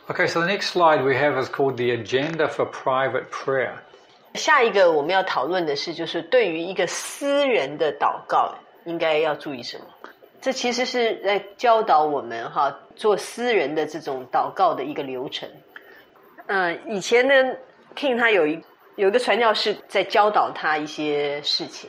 Okay, so the next slide we have is called the agenda for private prayer. 下一个我们要讨论的是，就是对于一个私人的祷告应该要注意什么。这其实是在教导我们做私人的这种祷告的一个流程。以前呢 King 他有一个传教士在教导他一些事情。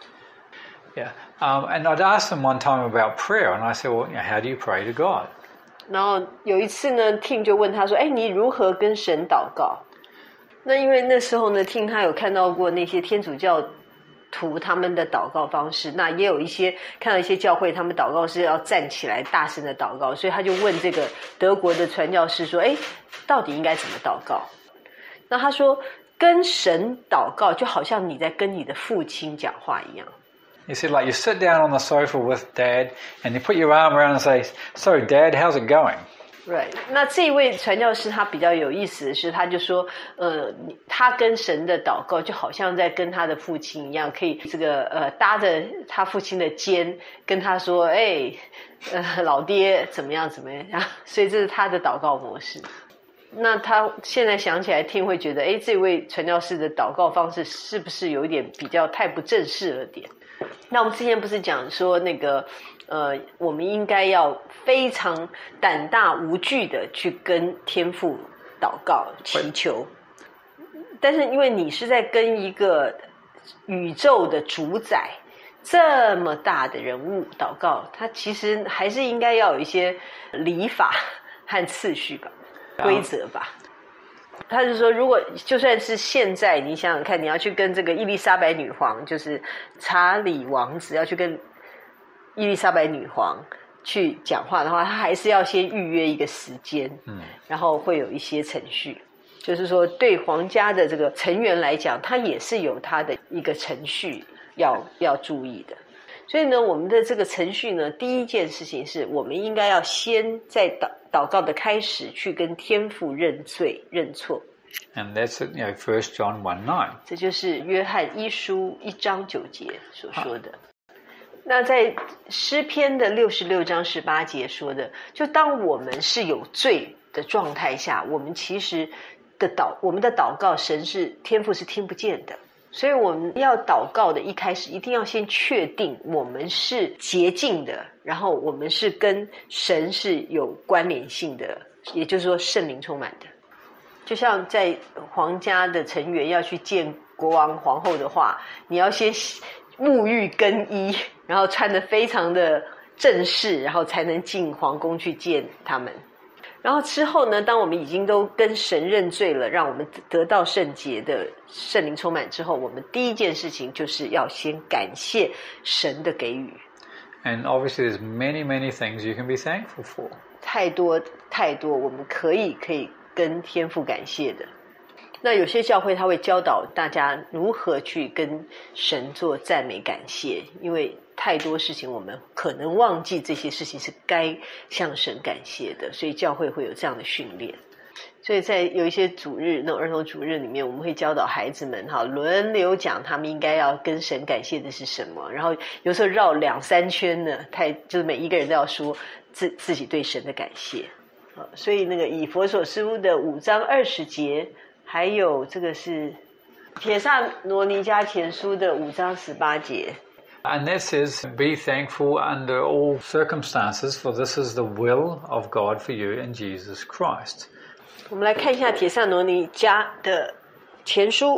Yeah, and I'd asked him one time about prayer, and I said, well, how do you pray to God? 然后有一次呢 King 就问他说，你如何跟神祷告？那因为那时候呢 King 他有看到过那些天主教徒他们的祷告方式，那也有看到一些教会他们祷告是要站起来大声的祷告，所以他就问这个德国的传教士说，到底应该怎么祷告？那他说跟神祷告就好像你在跟你的父亲讲话一样。 He said, like you sit down on the sofa with Dad and you put your arm around and say, so Dad, how's it going? Right. 那这一位传教士他比较有意思的是，他就说他跟神的祷告就好像在跟他的父亲一样，可以这个搭着他父亲的肩跟他说，老爹怎么样怎么样，所以这是他的祷告模式。那他现在想起来听会觉得，这位传教士的祷告方式是不是有一点比较太不正式了点？那我们之前不是讲说那个我们应该要非常胆大无惧的去跟天父祷告祈求，但是因为你是在跟一个宇宙的主宰这么大的人物祷告，他其实还是应该要有一些礼法和次序吧，规则吧。他就说如果就算是现在你想想看，你要去跟这个伊丽莎白女皇，就是查理王子要去跟伊丽莎白女皇去讲话的话，他还是要先预约一个时间，然后会有一些程序，就是说对皇家的这个成员来讲，他也是有他的一个程序要注意的。所以呢，我们的这个程序呢，第一件事情是我们应该要先在祷告的开始去跟天父认罪认错。 And that's it, 1 John 1:9. 这就是约翰一书1章9节所说的。那在诗篇的66章18节说的，就当我们是有罪的状态下，我们其实我们的祷告天父是听不见的。所以我们要祷告的一开始一定要先确定我们是洁净的，然后我们是跟神是有关联性的，也就是说圣灵充满的。就像在皇家的成员要去见国王皇后的话，你要先沐浴更衣，然后穿得非常的正式，然后才能进皇宫去见他们。然后之后呢，当我们已经都跟神认罪了，让我们得到圣洁的圣灵充满之后，我们第一件事情就是要先感谢神的给予。 And obviously there's many things you can be thankful for. 太多我们可以跟天父感谢的。那有些教会他会教导大家如何去跟神做赞美感谢，因为太多事情我们可能忘记这些事情是该向神感谢的，所以教会会有这样的训练。所以在有一些主日，那种儿童主日里面，我们会教导孩子们轮流讲他们应该要跟神感谢的是什么，然后有时候绕2-3圈呢，就是每一个人都要说自己对神的感谢。所以那个以弗所书的5章20节，还有这个是帖撒罗尼迦前书的5章18节。 And that says, be thankful under all circumstances, for this is the will of God for you in Jesus Christ. 我们来看一下帖撒罗尼迦的前书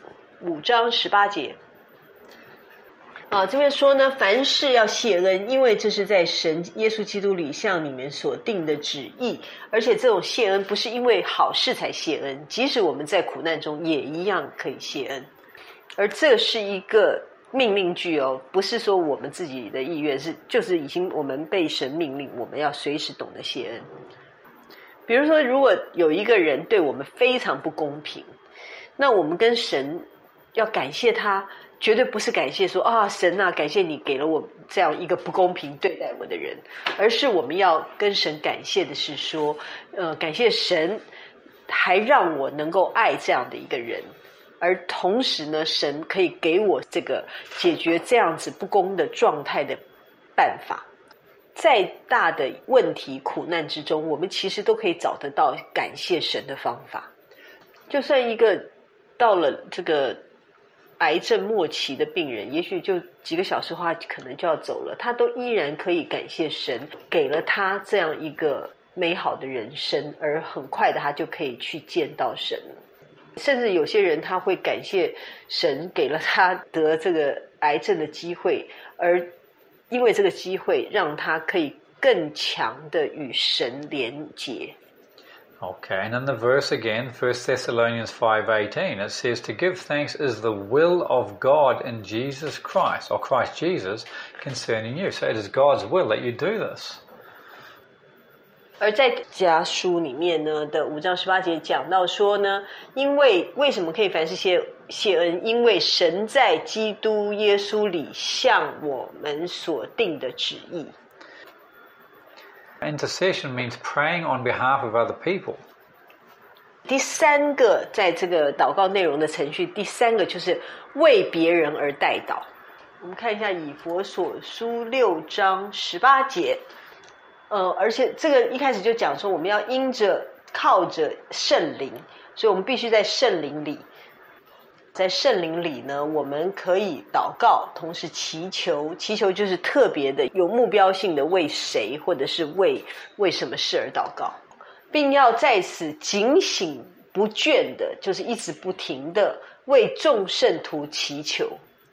5章18节。这边说呢，凡事要谢恩，因为这是在神耶稣基督里向你们所定的旨意，而且这种谢恩不是因为好事才谢恩，即使我们在苦难中也一样可以谢恩。而这是一个命令句不是说我们自己的意愿，就是已经我们被神命令，我们要随时懂得谢恩。比如说如果有一个人对我们非常不公平，那我们跟神要感谢他，绝对不是感谢说神啊，感谢你给了我这样一个不公平对待我的人，而是我们要跟神感谢的是说感谢神还让我能够爱这样的一个人，而同时呢，神可以给我这个解决这样子不公的状态的办法。 再大的问题苦难之中，我们其实都可以找得到感谢神的方法。就算一个到了这个癌症末期的病人，也许就几个小时后可能就要走了，他都依然可以感谢神给了他这样一个美好的人生，而很快的他就可以去见到神了。甚至有些人他会感谢神给了他得这个癌症的机会，而因为这个机会让他可以更强的与神连结。 Okay, and in the verse again, 1 Thessalonians 5:18, it says, to give thanks is the will of God in Jesus Christ, or Christ Jesus, concerning you. So it is God's will that you do this. 而在家书里面呢的5章18节讲到说呢，为什么可以凡事谢恩？因为神在基督耶稣里向我们所定的旨意。 Intercession means praying on behalf of other people. 第三个在这个祷告内容的程序，第三个就是为别人而代祷。我们看一下以弗所书6章18节。而且这个一开始就讲说，我们要靠着圣灵，所以我们必须在圣灵里。在圣灵里呢，我们可以祷告，同时祈求就是特别的有目标性的为谁或者是为什么事而祷告，并要在此警醒不倦的，就是一直不停的为众圣徒祈求。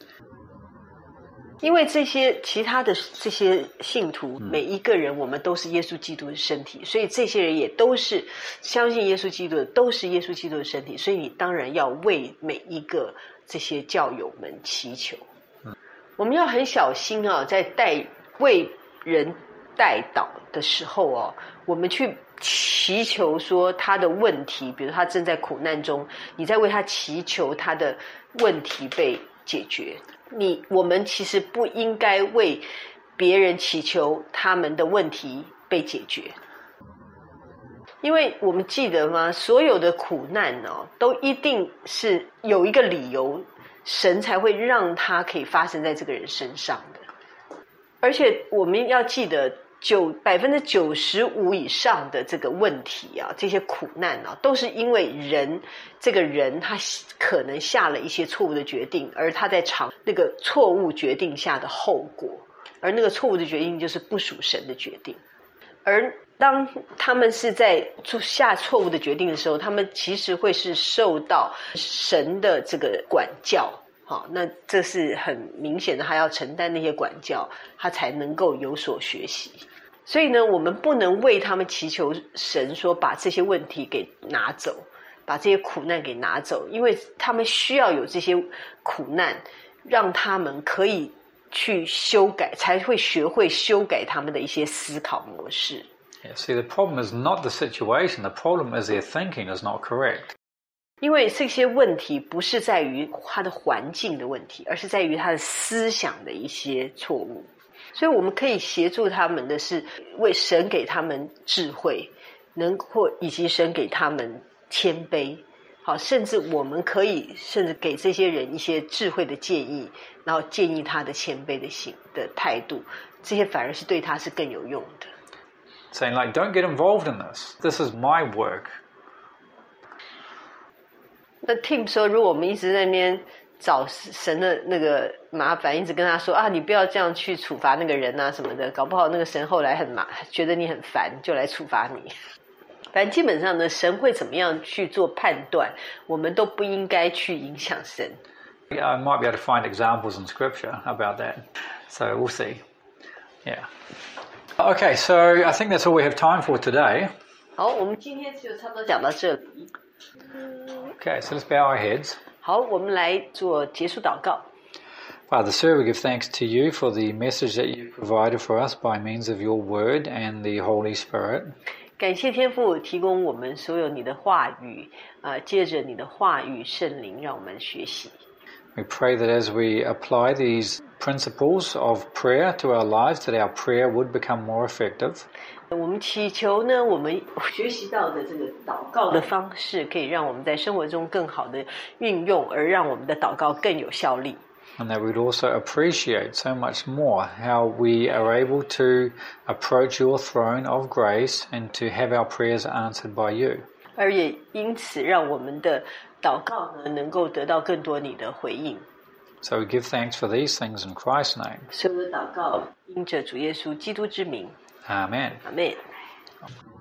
因为这些其他的这些信徒，每一个人我们都是耶稣基督的身体，所以这些人也都是相信耶稣基督的，都是耶稣基督的身体，所以你当然要为每一个这些教友们祈求。我们要很小心啊，在为人代祷的时候哦，我们去祈求说他的问题，比如他正在苦难中，你在为他祈求他的问题被解决。我们其实不应该为别人祈求他们的问题被解决，因为我们记得吗？所有的苦难哦，都一定是有一个理由，神才会让它可以发生在这个人身上的。而且我们要记得，95%以上的这个问题啊，这些苦难啊，都是因为这个人他可能下了一些错误的决定，而他在尝那个错误决定下的后果，而那个错误的决定就是不属神的决定。而当他们是在下错误的决定的时候，他们其实会是受到神的这个管教。好，那这是很明显的，他要承担那些管教，他才能够有所学习。所以呢，我们不能为他们祈求神说把这些问题给拿走，把这些苦难给拿走，因为他们需要有这些苦难，让他们可以去修改，才会学会修改他们的一些思考模式。 Yeah, see, the problem is not the situation, the problem is their thinking is not correct. 因为这些问题不是在于他的环境的问题，而是在于他的思想的一些错误。所以我们可以协助他们的是为神给他们智慧，以及神给他们谦卑。好，甚至我们可以甚至给这些人一些智慧的建议，然后建议他的谦卑的态度，这些反而是对他是更有用的。 Saying like, don't get involved in this. This is my work. 那 Tim 说，如果我们一直在那边找神的那个麻烦，一直跟他说啊，你不要这样去处罚那个人啊什么的，搞不好那个神后来觉得你很烦，就来处罚你。反正基本上呢，神会怎么样去做判断，我们都不应该去影响神。 I might be able to find examples in Scripture about that. So we'll see. Yeah. Okay, so I think that's all we have time for today. 好，我们今天就差不多讲到这里。 Okay, so let's bow our heads. 好，我们来做结束祷告。 Father, Sir, we give thanks to you for the message that you provided for us by means of your word and the Holy Spirit. 感谢天父提供我们所有你的话语，借着你的话语圣灵让我们学习。 We pray that as we apply these principles of prayer to our lives, that our prayer would become more effective. 我们祈求呢，我们学习到的这个祷告的方式，可以让我们在生活中更好的运用，而让我们的祷告更有效力。 And that we'd also appreciate so much more how we are able to approach your throne of grace and to have our prayers answered by you. 而也因此让我们的祷告呢能够得到更多你的回应。 So we give thanks for these things in Christ's name. 所有的祷告因着主耶稣基督之名。 Amen. Amen.